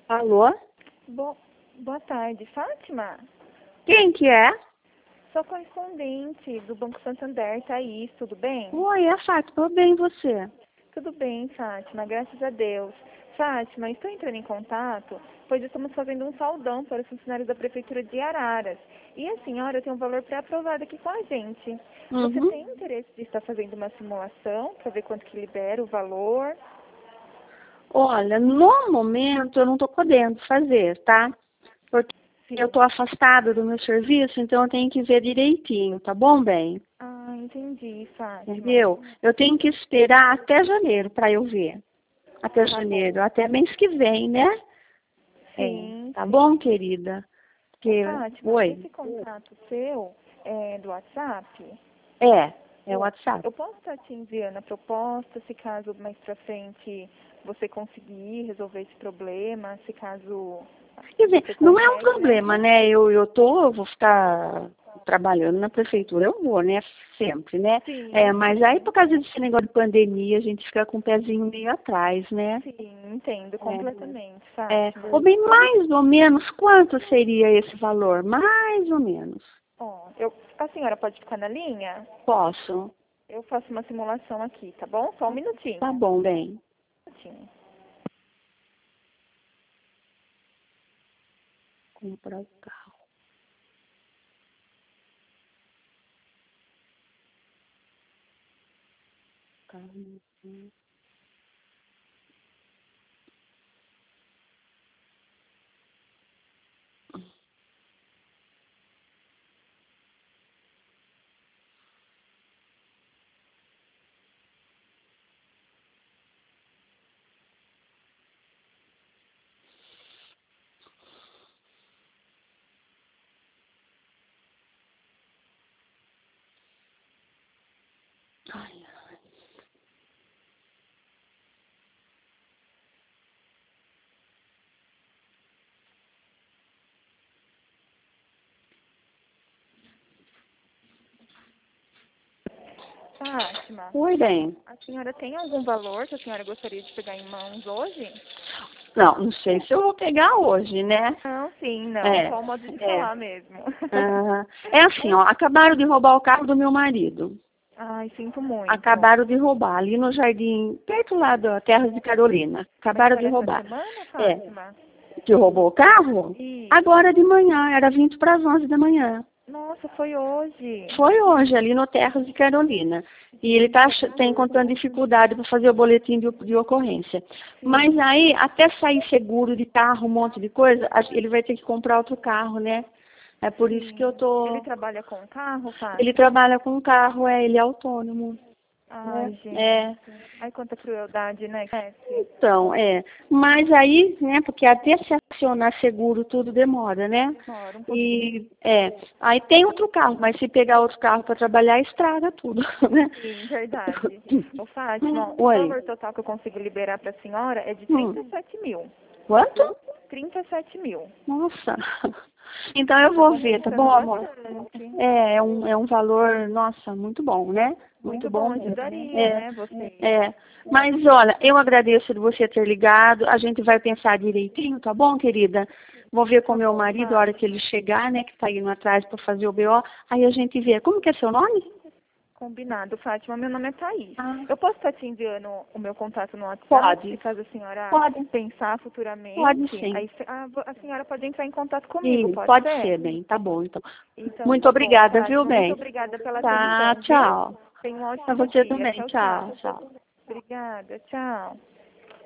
Alô? Bo Boa tarde, Fátima? Quem que é? Sou correspondente do Banco Santander, Thaís, tudo bem? Oi, é Fátima, tudo bem e você? Tudo bem, Fátima, graças a Deus. Fátima, estou entrando em contato, pois estamos fazendo um saldão para os funcionários da Prefeitura de Araras. E a senhora tem um valor pré-aprovado aqui com a gente. Você Uhum. tem interesse de estar fazendo uma simulação para ver quanto que libera o valor? Olha, no momento eu não estou podendo fazer, tá? Porque eu Sim. estou afastada do meu serviço, então eu tenho que ver direitinho, tá bom, bem? Ah, entendi, Fátima. Entendeu? Eu tenho que esperar até janeiro para eu ver. Até Tá janeiro, bom. até mês que vem, né? Sim, Tá sim. bom, querida? Ô, Porque, Fátima, oi? esse contato seu é do WhatsApp? É o WhatsApp. Eu posso estar te enviando a proposta, se caso mais pra frente você conseguir resolver esse problema, se caso Quer dizer, você não é um consegue, né? problema, né? Eu vou ficar trabalhando na prefeitura, eu vou, né? Sempre, né? Sim, Mas aí por causa desse negócio de pandemia, a gente fica com o pezinho meio atrás, né? sim, entendo completamente, Ou Fátima. bem, mais ou menos, quanto seria esse valor? Mais ou menos. Ó, a senhora pode ficar na linha? Posso? Eu faço uma simulação aqui, tá bom? Só um minutinho. Tá bom, bem. Um minutinho. Comprar o carro. Carro. Ai, Fátima, oi, bem. a senhora tem algum valor que a senhora gostaria de pegar em mãos hoje? Não sei se eu vou pegar hoje, né? Não, sim, não. É, Só o modo de é. falar mesmo. É assim, ó, acabaram de roubar o carro do meu marido. Ai, sinto muito. Acabaram de roubar, ali no jardim, perto lá da Terra de Carolina. Mas Acabaram foi de essa roubar. semana, É, Fátima? que roubou o carro? Isso. Agora de manhã, era 20 para as 11 da manhã. Nossa, foi hoje. Foi hoje, ali no Terras de Carolina. E ele tá encontrando dificuldade para fazer o boletim de ocorrência. Mas Sim. aí, até sair seguro de carro, um monte de coisa, ele vai ter que comprar outro carro, né? É por isso que eu Sim. Ele tô... trabalha com carro, Ele Fátima? trabalha com carro, ele é autônomo. Ai, Né? gente. Ai, quanta crueldade, né, Cassie? Então, mas aí, né, porque até se acionar seguro tudo demora, né? Demora um pouquinho. E, aí tem outro carro, mas se pegar outro carro para trabalhar, estraga tudo, né? Sim, verdade. Ô, Fátima, o Oi, valor total que eu consigo liberar para a senhora é de hum, 37 mil. quanto? 37 mil. Nossa. Então eu Tá vou ver, tá compensando bom, amor? bastante. É um valor, nossa, muito bom, né? Muito Muito bom bom, mesmo. ajudaria, né, vocês? Mas olha, eu agradeço de você ter ligado. A gente vai pensar direitinho, tá bom, querida? Vou ver com Tá meu bom, marido a hora que Fátima. ele chegar, né, que tá indo atrás para fazer o BO. Aí a gente vê. Como que é seu nome? Combinado, Fátima. Meu nome é Thaís. Ah, Eu posso estar te enviando o meu contato no WhatsApp, se pode. caso a senhora Pode. pensar Pode futuramente. sim. Aí a senhora pode entrar em contato comigo, E pode pode ser? ser, bem. Tá bom, então. Então Muito tá bom, obrigada, viu, Fátima. Muito bem? obrigada pela Tá, atenção, viu? tchau. Tenha um Pra ótimo você dia. também. Tchau, Tchau, tchau. tchau. Obrigada, tchau.